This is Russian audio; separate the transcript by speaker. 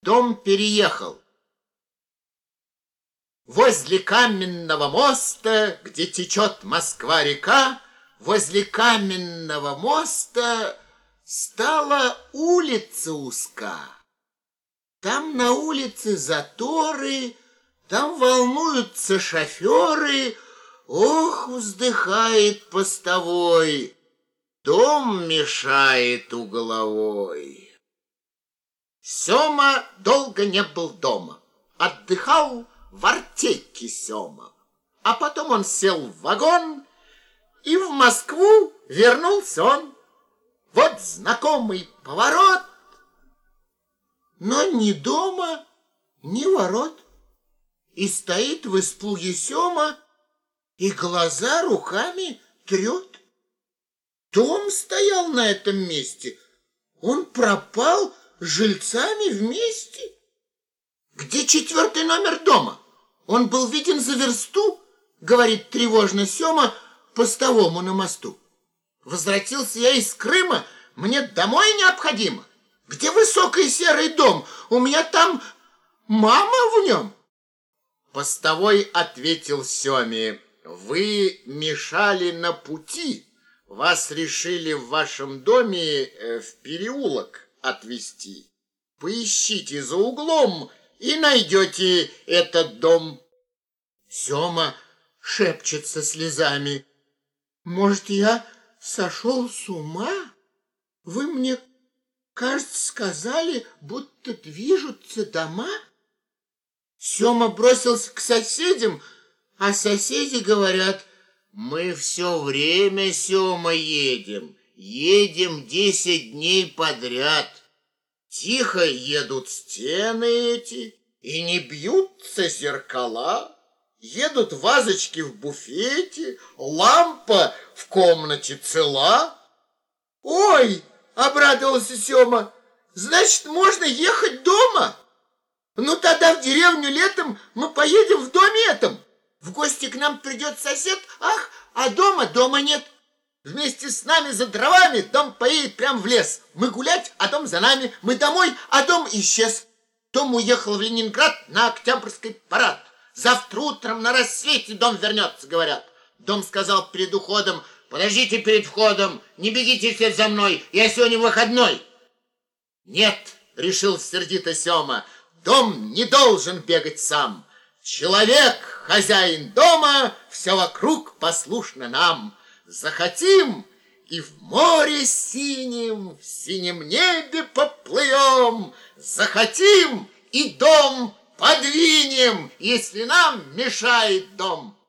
Speaker 1: Дом переехал. Возле каменного моста, где течет Москва-река, возле каменного моста стала улица узка. Там на улице заторы, там волнуются шоферы. Ох, вздыхает постовой, дом мешает угловой. Сёма долго не был дома, отдыхал в артельке Сёма. А потом он сел в вагон, и в Москву вернулся он. Вот знакомый поворот, но ни дома, ни ворот. И стоит в испуге Сёма, и глаза руками трет. Дом стоял на этом месте, он пропал с жильцами вместе. Где 4-й номер дома? Он был виден за версту, говорит тревожно Сёма постовому на мосту. Возвратился я из Крыма, мне домой необходимо. Где высокий серый дом? У меня там мама в нем. Постовой ответил Сёме: вы мешали на пути, вас решили в вашем доме в переулок отвезти. Поищите за углом и найдете этот дом. Сёма шепчет со слезами: может, я сошел с ума? Вы мне, кажется, сказали, будто движутся дома. Сёма бросился к соседям, а соседи говорят: мы все время, Сёма, едем 10 дней подряд. Тихо едут стены эти, и не бьются зеркала. Едут вазочки в буфете, лампа в комнате цела. Ой, обрадовался Сёма, значит, можно ехать дома? Ну, тогда в деревню летом мы поедем в доме этом. В гости к нам придет сосед, ах, а дома нет. Вместе с нами за дровами дом поедет прям в лес. Мы гулять, а дом за нами. Мы домой, а дом исчез. Дом уехал в Ленинград на Октябрьский парад. Завтра утром на рассвете дом вернется, говорят. Дом сказал перед уходом: подождите перед входом, не бегите вслед за мной, я сегодня выходной. Нет, решил сердито Сёма, дом не должен бегать сам. Человек, хозяин дома, все вокруг послушно нам. Захотим, и в море синем, в синем небе поплывем. Захотим, и дом подвинем, если нам мешает дом.